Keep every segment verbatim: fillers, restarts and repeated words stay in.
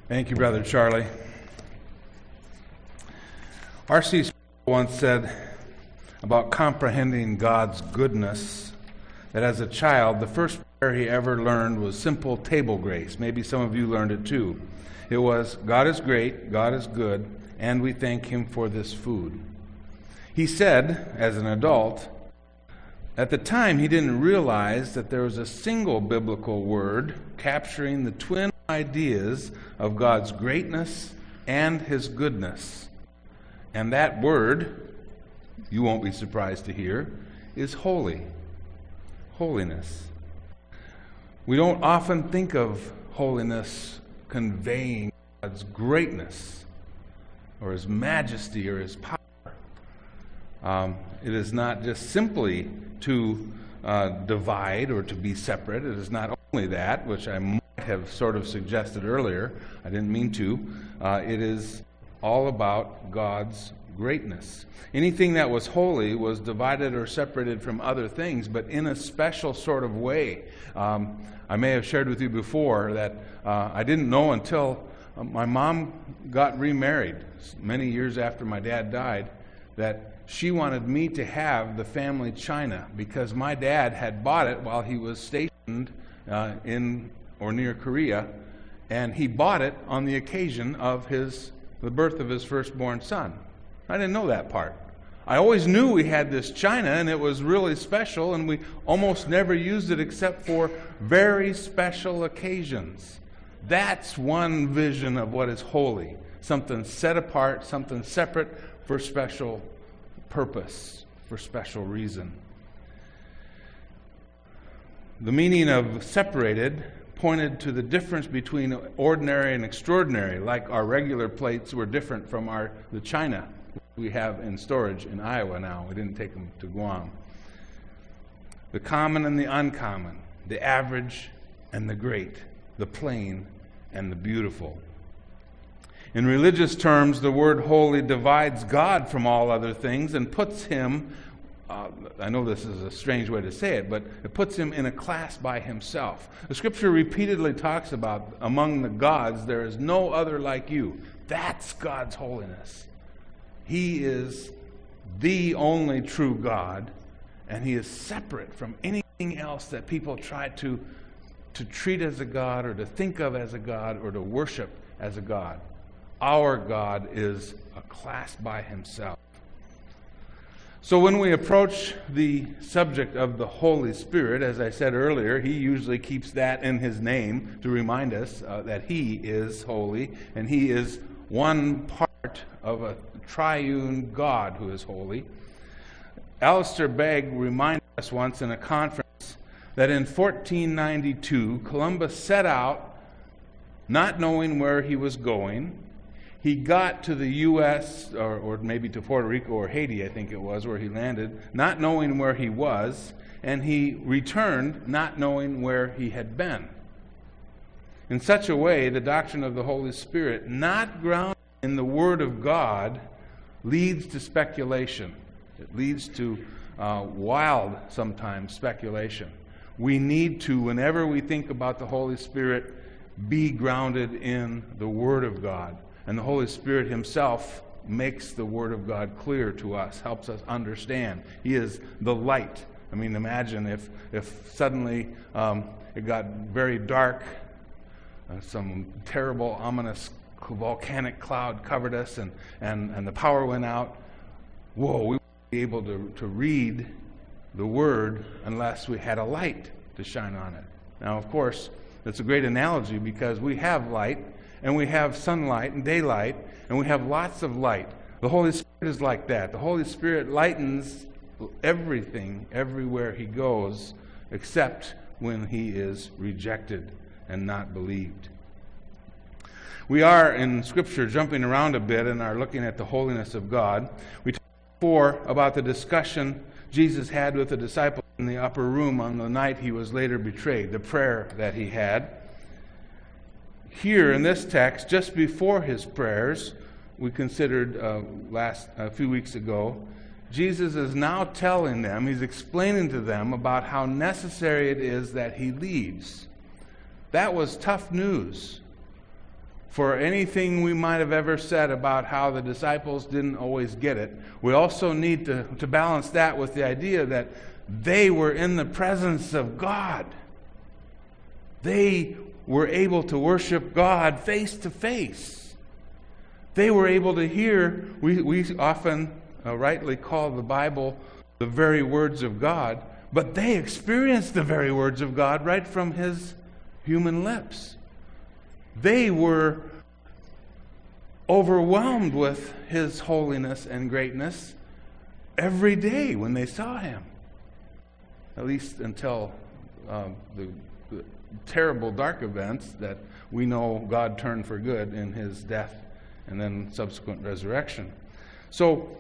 Thank you, Brother Charlie. R C Sproul once said about comprehending God's goodness that as a child, the first prayer he ever learned was simple table grace. Maybe some of you learned it too. It was, God is great, God is good, and we thank Him for this food. He said, as an adult, at the time he didn't realize that there was a single biblical word capturing the twin ideas of God's greatness and His goodness. And that word, you won't be surprised to hear, is holy. Holiness. We don't often think of holiness conveying God's greatness or His majesty or His power. Um, it is not just simply to uh, divide or to be separate. It is not only that, which I might have sort of suggested earlier. I didn't mean to. Uh, it is all about God's greatness. Anything that was holy was divided or separated from other things, but in a special sort of way. Um, I may have shared with you before that uh, I didn't know until uh, my mom got remarried many years after my dad died, that she wanted me to have the family china because my dad had bought it while he was stationed uh, in or near Korea, and he bought it on the occasion of his the birth of his firstborn son. I didn't know that part. I always knew we had this china, and it was really special, and we almost never used it except for very special occasions. That's one vision of what is holy. Something set apart, something separate for special purpose, for special reason. The meaning of separated pointed to the difference between ordinary and extraordinary, like our regular plates were different from our the china we have in storage in Iowa now. We didn't take them to Guam. The common and the uncommon, the average and the great, the plain and the beautiful. In religious terms, the word holy divides God from all other things and puts Him, uh, I know this is a strange way to say it, but it puts Him in a class by Himself. The Scripture repeatedly talks about among the gods, there is no other like you. That's God's holiness. He is the only true God, and He is separate from anything else that people try to, to treat as a God or to think of as a God or to worship as a God. Our God is a class by Himself. So when we approach the subject of the Holy Spirit, as I said earlier, He usually keeps that in His name to remind us uh, that He is holy, and He is one part of a triune God who is holy. Alistair Begg reminded us once in a conference that in fourteen ninety-two, Columbus set out not knowing where he was going. He got to the U S, or, or maybe to Puerto Rico or Haiti, I think it was, where he landed, not knowing where he was, and he returned not knowing where he had been. In such a way, the doctrine of the Holy Spirit, not grounded in the Word of God, leads to speculation. It leads to uh, wild, sometimes, speculation. We need to, whenever we think about the Holy Spirit, be grounded in the Word of God. And the Holy Spirit Himself makes the Word of God clear to us, helps us understand. He is the light. I mean, imagine if, if suddenly um, it got very dark, uh, some terrible, ominous volcanic cloud covered us, and, and, and the power went out. Whoa, we wouldn't be able to, to read the Word unless we had a light to shine on it. Now, of course, that's a great analogy because we have light, and we have sunlight and daylight, and we have lots of light. The Holy Spirit is like that. The Holy Spirit lightens everything everywhere He goes, except when He is rejected and not believed. We are, in Scripture, jumping around a bit and are looking at the holiness of God. We talked before about the discussion Jesus had with the disciples in the upper room on the night He was later betrayed, the prayer that He had. Here in this text, just before His prayers, we considered uh, last a few weeks ago, Jesus is now telling them, He's explaining to them about how necessary it is that He leaves. That was tough news. for anything we might have ever said about how the disciples didn't always get it. We also need to, to balance that with the idea that they were in the presence of God. They were able to worship God face to face. They were able to hear, we, we often uh, rightly call the Bible the very words of God, but they experienced the very words of God right from His human lips. They were overwhelmed with His holiness and greatness every day when they saw Him. At least until um, the, the terrible dark events that we know God turned for good in His death and then subsequent resurrection. So,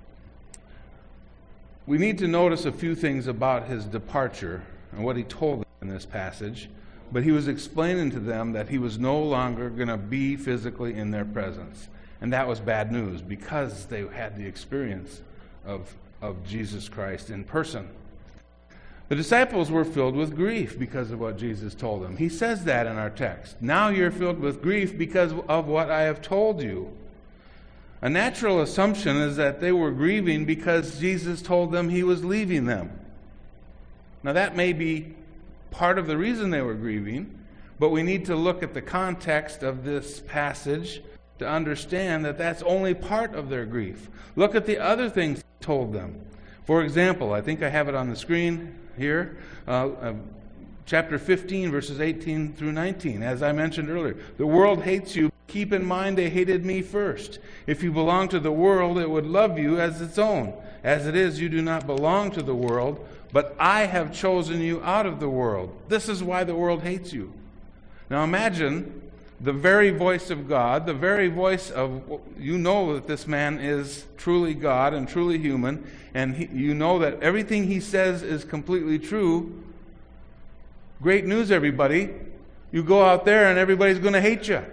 we need to notice a few things about His departure and what He told them in this passage. But He was explaining to them that He was no longer going to be physically in their presence. And that was bad news because they had the experience of, of Jesus Christ in person. The disciples were filled with grief because of what Jesus told them. He says that in our text. Now you're filled with grief because of what I have told you. A natural assumption is that they were grieving because Jesus told them He was leaving them. Now that may be part of the reason they were grieving, but we need to look at the context of this passage to understand that that's only part of their grief. Look at the other things He told them. For example, I think I have it on the screen here, uh, uh, chapter fifteen, verses eighteen through nineteen. As I mentioned earlier, the world hates you. Keep in mind they hated me first. If you belong to the world, it would love you as its own. As it is, you do not belong to the world, but I have chosen you out of the world. This is why the world hates you. Now imagine the very voice of God, the very voice of, you know that this man is truly God and truly human, and he, you know that everything he says is completely true. Great news, everybody. You go out there and everybody's going to hate you.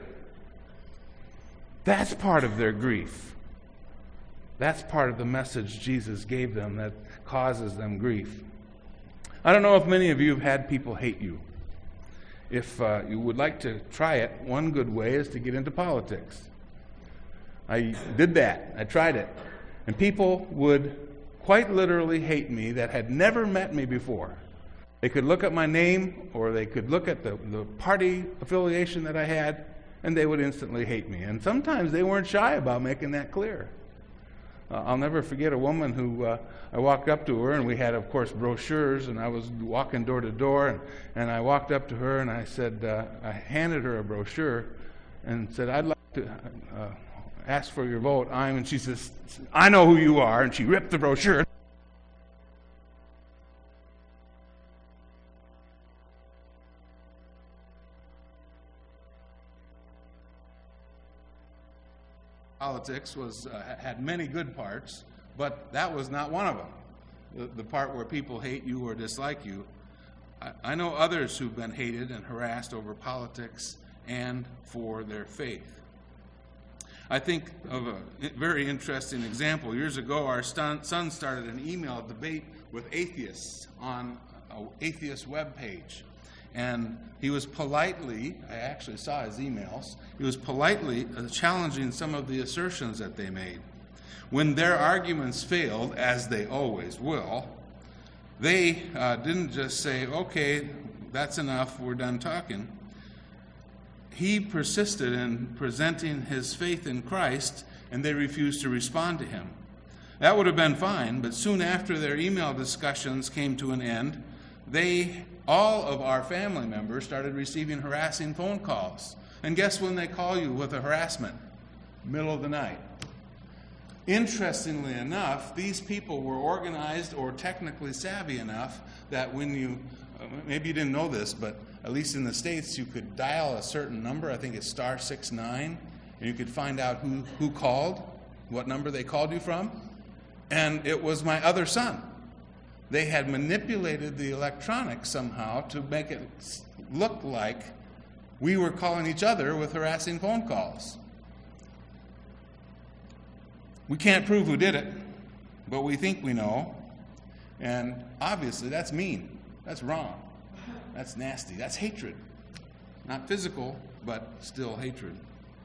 That's part of their grief. That's part of the message Jesus gave them that causes them grief. I don't know if many of you have had people hate you. If uh, you would like to try it, one good way is to get into politics. I did that. I tried it. And people would quite literally hate me that had never met me before. They could look at my name or they could look at the, the party affiliation that I had, and they would instantly hate me. And sometimes they weren't shy about making that clear. Uh, I'll never forget a woman who, uh, I walked up to her, and we had, of course, brochures, and I was walking door to door, and, and I walked up to her, and I said, uh, I handed her a brochure, and said, I'd like to uh, ask for your vote. I'm, and she says, I know who you are, and she ripped the brochure. Politics was uh, had many good parts, but that was not one of them. The, the part where people hate you or dislike you. I, I know others who've been hated and harassed over politics and for their faith. I think of a very interesting example. Years ago, our son started an email debate with atheists on an atheist web page. And he was politely, I actually saw his emails, he was politely challenging some of the assertions that they made. When their arguments failed, as they always will, they uh, didn't just say, okay, that's enough, we're done talking. He persisted in presenting his faith in Christ, and they refused to respond to him. That would have been fine, but soon after their email discussions came to an end, they all of our family members started receiving harassing phone calls. And guess when they call you with a harassment? Middle of the night. Interestingly enough, these people were organized or technically savvy enough that when you, maybe you didn't know this, but at least in the States, you could dial a certain number, I think it's star six nine, and you could find out who, who called, what number they called you from, and it was my other son. They had manipulated the electronics somehow to make it look like we were calling each other with harassing phone calls. We can't prove who did it, but we think we know. And obviously that's mean. That's wrong. That's nasty. That's hatred. Not physical, but still hatred.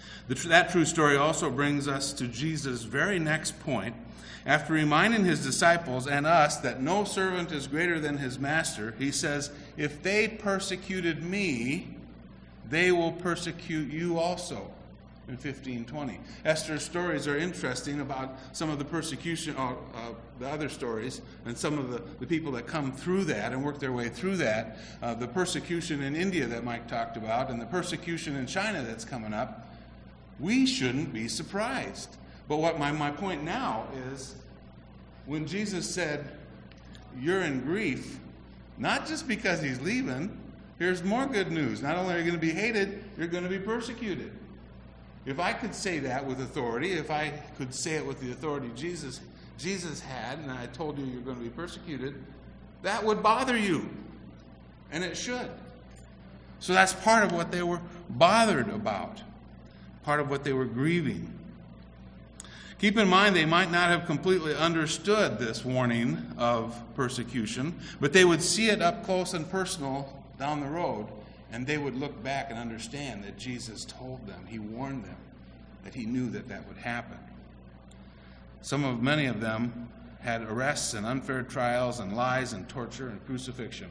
The, that true story also brings us to Jesus' very next point. After reminding his disciples and us that no servant is greater than his master, he says, if they persecuted me, they will persecute you also. In fifteen twenty. Esther's stories are interesting about some of the persecution, uh, uh, the other stories, and some of the, the people that come through that and work their way through that. Uh, the persecution in India that Mike talked about, and the persecution in China that's coming up. We shouldn't be surprised. But what my, my point now is, when Jesus said, you're in grief, not just because he's leaving, here's more good news. Not only are you going to be hated, you're going to be persecuted. If I could say that with authority, if I could say it with the authority Jesus, Jesus had, and I told you you're going to be persecuted, that would bother you. And it should. So that's part of what they were bothered about. Part of what they were grieving. Keep in mind, they might not have completely understood this warning of persecution, but they would see it up close and personal down the road. And they would look back and understand that Jesus told them, he warned them, that he knew that that would happen. Some of, many of them had arrests and unfair trials and lies and torture and crucifixion.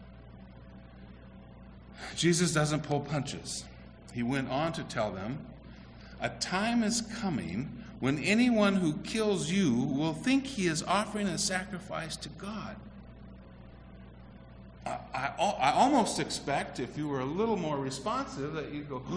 Jesus doesn't pull punches. He went on to tell them, a time is coming when anyone who kills you will think he is offering a sacrifice to God. I, I, I almost expect, if you were a little more responsive, that you'd go,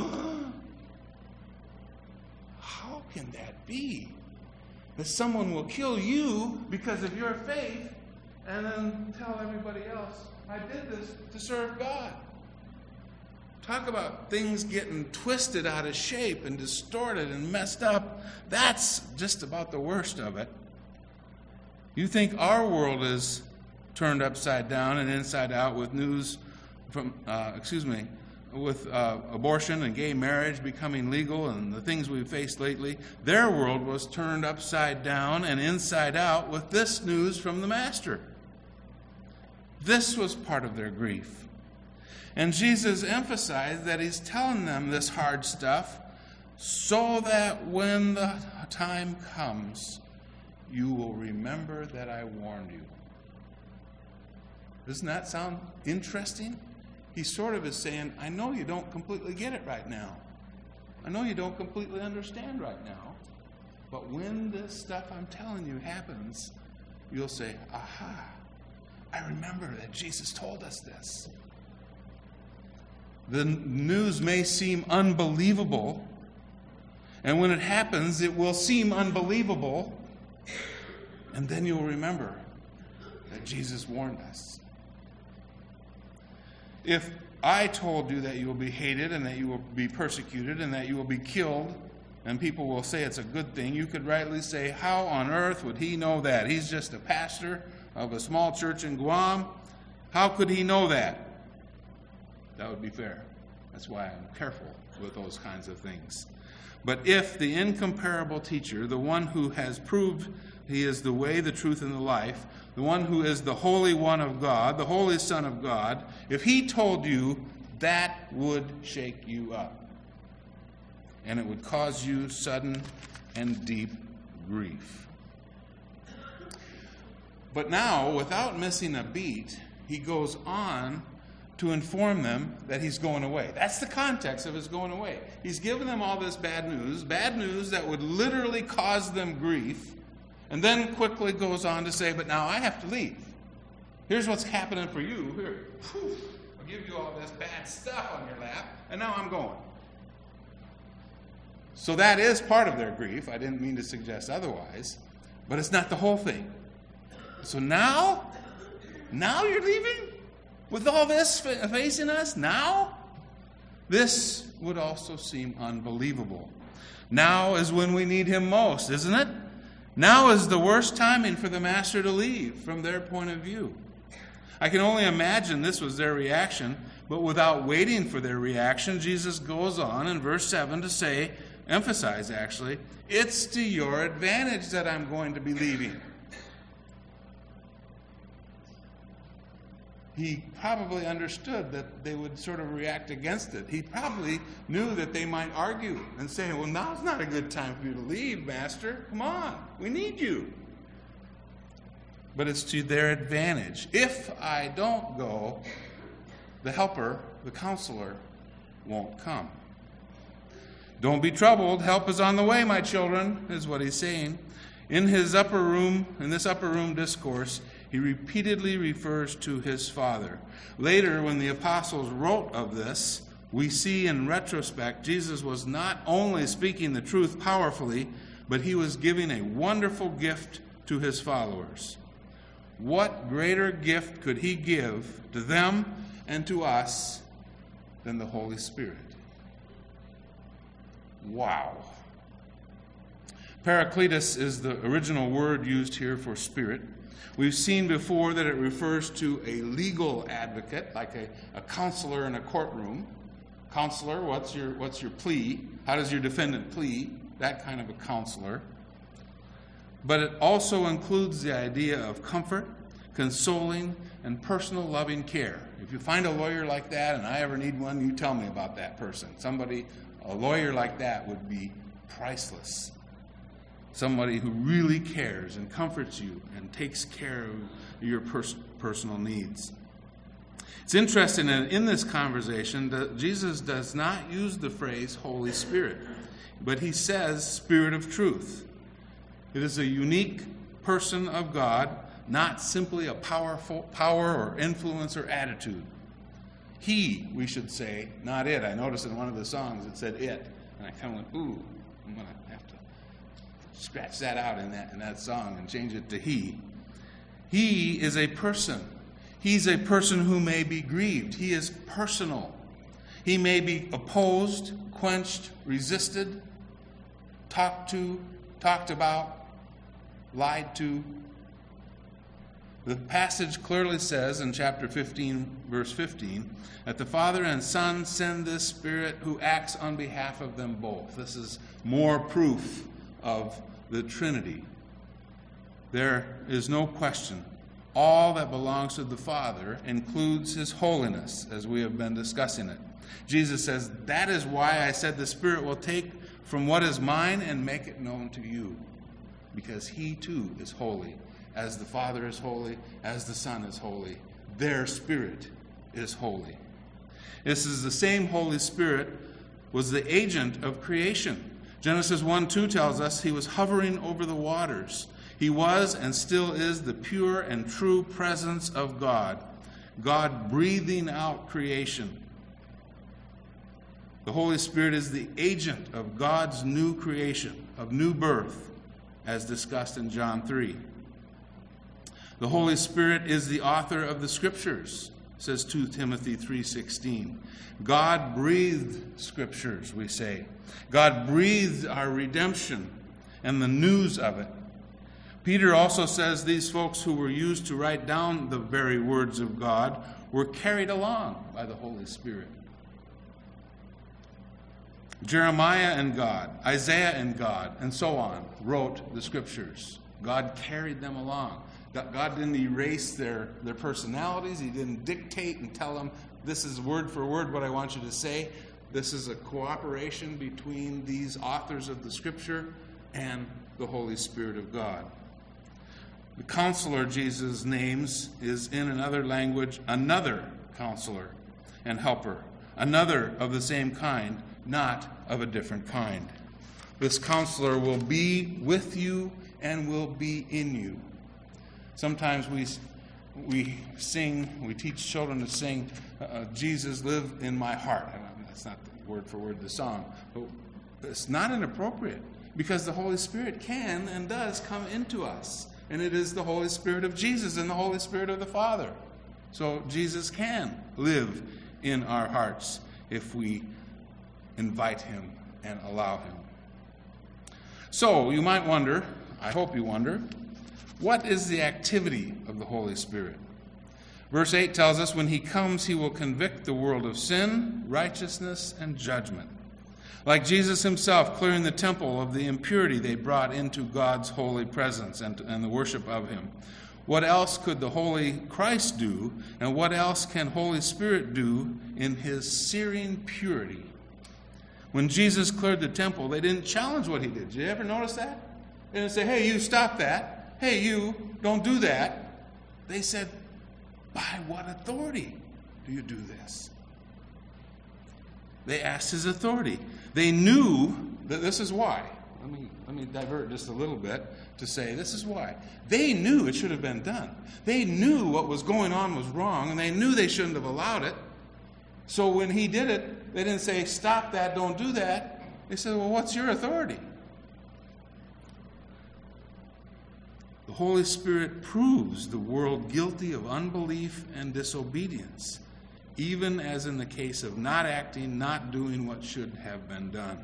how can that be? That someone will kill you because of your faith and then tell everybody else, I did this to serve God. Talk about things getting twisted out of shape and distorted and messed up. That's just about the worst of it. You think our world is turned upside down and inside out with news from, uh, excuse me, with uh, abortion and gay marriage becoming legal and the things we've faced lately. Their world was turned upside down and inside out with this news from the Master. This was part of their grief. And Jesus emphasized that he's telling them this hard stuff so that when the time comes, you will remember that I warned you. Doesn't that sound interesting? He sort of is saying, I know you don't completely get it right now. I know you don't completely understand right now. But when this stuff I'm telling you happens, you'll say, aha, I remember that Jesus told us this. The news may seem unbelievable, and when it happens, it will seem unbelievable, and then you'll remember that Jesus warned us. If I told you that you will be hated and that you will be persecuted and that you will be killed, and people will say it's a good thing, you could rightly say, how on earth would he know that? He's just a pastor of a small church in Guam. How could he know that? That would be fair. That's why I'm careful with those kinds of things. But if the incomparable teacher, the one who has proved he is the way, the truth, and the life, the one who is the Holy One of God, the Holy Son of God, if he told you, that would shake you up. And it would cause you sudden and deep grief. But now, without missing a beat, he goes on to inform them that he's going away. That's the context of his going away. He's given them all this bad news, bad news that would literally cause them grief, and then quickly goes on to say, but now I have to leave. Here's what's happening for you. Here, whew, I'll give you all this bad stuff on your lap, and now I'm going. So that is part of their grief. I didn't mean to suggest otherwise, but it's not the whole thing. So now, now you're leaving? With all this facing us now? This would also seem unbelievable. Now is when we need him most, isn't it? Now is the worst timing for the Master to leave from their point of view. I can only imagine this was their reaction, but without waiting for their reaction, Jesus goes on in verse seven to say, emphasize actually, it's to your advantage that I'm going to be leaving. he probably understood that they would sort of react against it. He probably knew that they might argue and say, well, now's not a good time for you to leave, Master. Come on, we need you. But it's to their advantage. If I don't go, the helper, the counselor, won't come. Don't be troubled. Help is on the way, my children, is what he's saying. In his upper room, in this upper room discourse, he repeatedly refers to his Father. Later, when the apostles wrote of this, we see in retrospect, Jesus was not only speaking the truth powerfully, but he was giving a wonderful gift to his followers. What greater gift could he give to them and to us than the Holy Spirit? Wow. Paracletus is the original word used here for spirit. We've seen before that it refers to a legal advocate, like a, a counselor in a courtroom. Counselor, what's your what's your plea? How does your defendant plead? That kind of a counselor. But it also includes the idea of comfort, consoling, and personal loving care. If you find a lawyer like that, and I ever need one, you tell me about that person. Somebody, a lawyer like that would be priceless. Somebody who really cares and comforts you and takes care of your pers- personal needs. It's interesting that in this conversation that Jesus does not use the phrase Holy Spirit, but he says Spirit of Truth. It is a unique person of God, not simply a powerful power or influence or attitude. He, we should say, not it. I noticed in one of the songs it said it, and I kind of went, ooh, I'm going to have to scratch that out in that in that song and change it to he. He is a person. He's a person who may be grieved. He is personal. He may be opposed, quenched, resisted, talked to, talked about, lied to. The passage clearly says in chapter fifteen, verse fifteen, that the Father and Son send this Spirit who acts on behalf of them both. This is more proof of the Trinity. There is no question. All that belongs to the Father includes his holiness, as we have been discussing it. Jesus says, that is why I said the Spirit will take from what is mine and make it known to you, because he too is holy. As the Father is holy, as the Son is holy, their Spirit is holy. This is the same Holy Spirit was the agent of creation. Genesis one two tells us he was hovering over the waters. He was and still is the pure and true presence of God, God breathing out creation. The Holy Spirit is the agent of God's new creation, of new birth, as discussed in John three. The Holy Spirit is the author of the Scriptures, says Second Timothy three sixteen. God breathed Scriptures, we say. God breathed our redemption and the news of it. Peter also says these folks who were used to write down the very words of God were carried along by the Holy Spirit. Jeremiah and God, Isaiah and God, and so on, wrote the Scriptures. God carried them along. God didn't erase their, their personalities. He didn't dictate and tell them, this is word for word what I want you to say. This is a cooperation between these authors of the Scripture and the Holy Spirit of God. The counselor Jesus names is in another language, another counselor and helper, another of the same kind, not of a different kind. This counselor will be with you and will be in you. Sometimes we we sing, we teach children to sing, uh, Jesus live in my heart. That's not the word for word the song, but it's not inappropriate because the Holy Spirit can and does come into us. And it is the Holy Spirit of Jesus and the Holy Spirit of the Father. So Jesus can live in our hearts if we invite him and allow him. So you might wonder, I hope you wonder, what is the activity of the Holy Spirit? Verse eight tells us, when he comes, he will convict the world of sin, righteousness, and judgment. Like Jesus himself clearing the temple of the impurity they brought into God's holy presence and, and the worship of him. What else could the Holy Christ do? And what else can Holy Spirit do in his searing purity? When Jesus cleared the temple, they didn't challenge what he did. Did you ever notice that? They didn't say, hey, you, stop that. Hey, you, don't do that. They said, by what authority do you do this? They asked his authority. They knew that this is why. Let me, let me divert just a little bit to say this is why. They knew it should have been done. They knew what was going on was wrong, and they knew they shouldn't have allowed it. So when he did it, they didn't say, stop that, don't do that. They said, well, what's your authority? The Holy Spirit proves the world guilty of unbelief and disobedience, even as in the case of not acting, not doing what should have been done.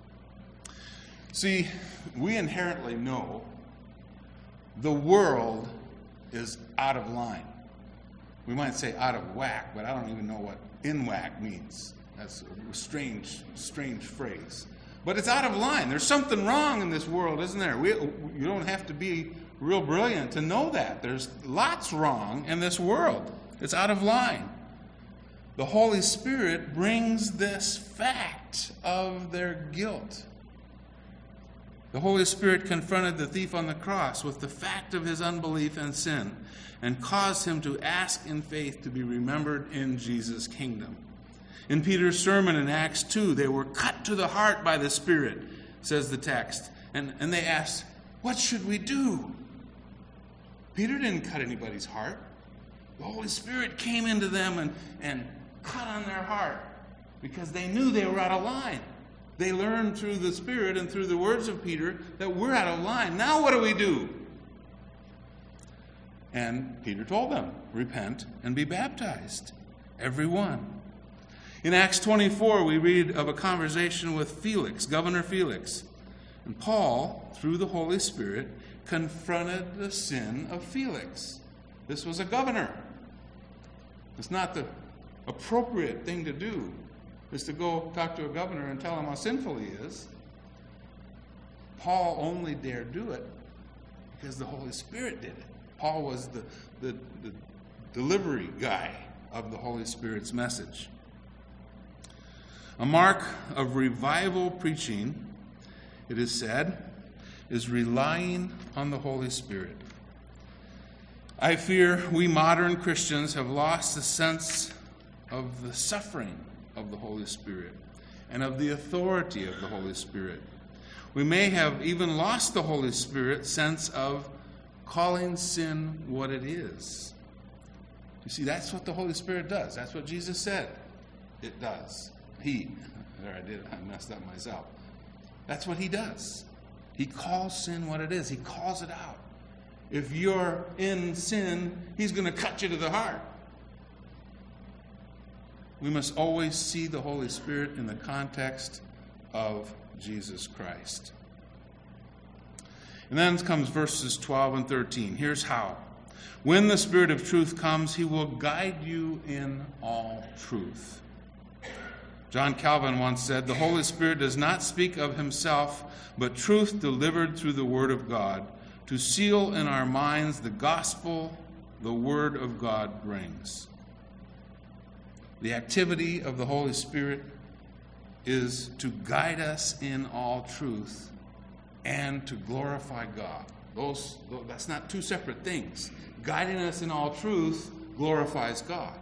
See, we inherently know the world is out of line. We might say out of whack, but I don't even know what in whack means. That's a strange, strange phrase. But it's out of line. There's something wrong in this world, isn't there? We, you don't have to be real brilliant to know that. There's lots wrong in this world. It's out of line. The Holy Spirit brings this fact of their guilt. The Holy Spirit confronted the thief on the cross with the fact of his unbelief and sin and caused him to ask in faith to be remembered in Jesus' kingdom. In Peter's sermon in Acts two, they were cut to the heart by the Spirit, says the text. And, and they asked, what should we do? Peter didn't cut anybody's heart. The Holy Spirit came into them and, and cut on their heart because they knew they were out of line. They learned through the Spirit and through the words of Peter that we're out of line. Now what do we do? And Peter told them, repent and be baptized, every one. In Acts twenty-four, we read of a conversation with Felix, Governor Felix. And Paul, through the Holy Spirit, confronted the sin of Felix. This was a governor. It's not the appropriate thing to do, is to go talk to a governor and tell him how sinful he is. Paul only dared do it because the Holy Spirit did it. Paul was the, the, the delivery guy of the Holy Spirit's message. A mark of revival preaching, it is said, is relying on the Holy Spirit. I fear we modern Christians have lost the sense of the suffering of the Holy Spirit and of the authority of the Holy Spirit. We may have even lost the Holy Spirit's sense of calling sin what it is. You see, that's what the Holy Spirit does. That's what Jesus said it does. He, there I did, I messed up myself. That's what he does. He calls sin what it is. He calls it out. If you're in sin, he's going to cut you to the heart. We must always see the Holy Spirit in the context of Jesus Christ. And then comes verses twelve and thirteen. Here's how. When the Spirit of truth comes, he will guide you in all truth. John Calvin once said, the Holy Spirit does not speak of himself, but truth delivered through the Word of God, to seal in our minds the gospel the Word of God brings. The activity of the Holy Spirit is to guide us in all truth and to glorify God. Those, that's not two separate things. Guiding us in all truth glorifies God.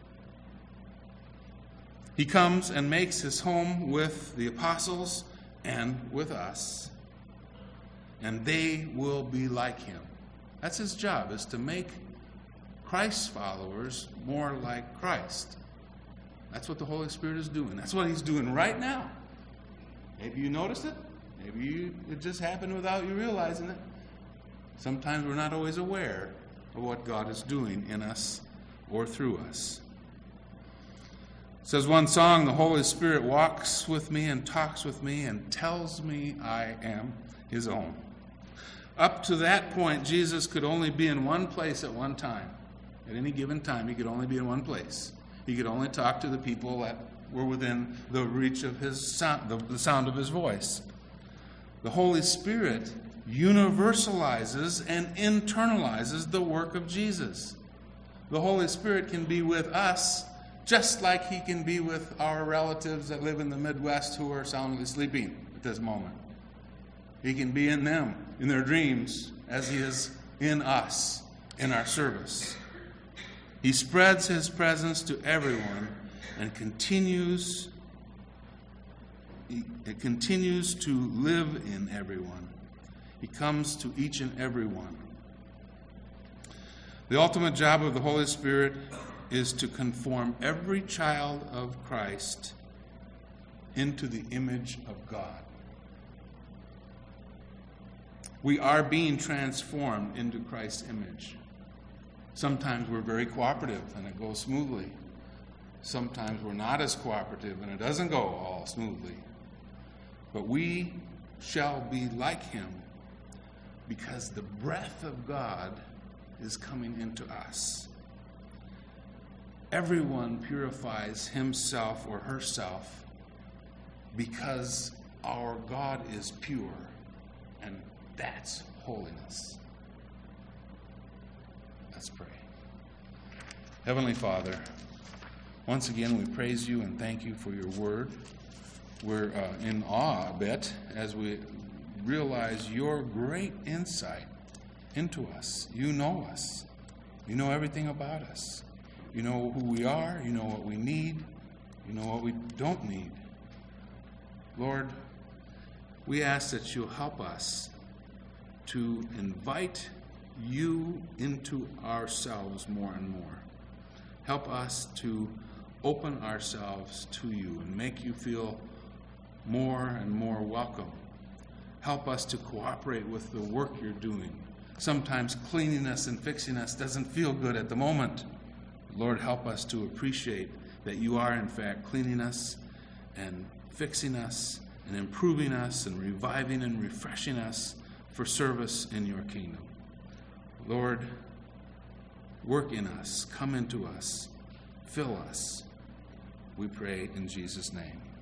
He comes and makes his home with the apostles and with us, and they will be like him. That's his job, is to make Christ's followers more like Christ. That's what the Holy Spirit is doing. That's what he's doing right now. Maybe you noticed it. Maybe you, it just happened without you realizing it. Sometimes we're not always aware of what God is doing in us or through us. It says one song, the Holy Spirit walks with me and talks with me and tells me I am his own. Up to that point, Jesus could only be in one place at one time. At any given time, he could only be in one place. He could only talk to the people that were within the reach of his sound, the, the sound of his voice. The Holy Spirit universalizes and internalizes the work of Jesus. The Holy Spirit can be with us just like he can be with our relatives that live in the Midwest who are soundly sleeping at this moment. He can be in them, in their dreams, as he is in us, in our service. He spreads his presence to everyone and continues, it continues to live in everyone. He comes to each and every one. The ultimate job of the Holy Spirit is to conform every child of Christ into the image of God. We are being transformed into Christ's image. Sometimes we're very cooperative and it goes smoothly. Sometimes we're not as cooperative and it doesn't go all smoothly. But we shall be like him because the breath of God is coming into us. Everyone purifies himself or herself because our God is pure, and that's holiness. Let's pray. Heavenly Father, once again we praise you and thank you for your word. We're uh, in awe a bit as we realize your great insight into us. You know us. You know everything about us. You know who we are. You know what we need. You know what we don't need. Lord, we ask that you'll help us to invite you into ourselves more and more. Help us to open ourselves to you and make you feel more and more welcome. Help us to cooperate with the work you're doing. Sometimes cleaning us and fixing us doesn't feel good at the moment. Lord, help us to appreciate that you are in fact cleaning us and fixing us and improving us and reviving and refreshing us for service in your kingdom. Lord, work in us, come into us, fill us. We pray in Jesus' name.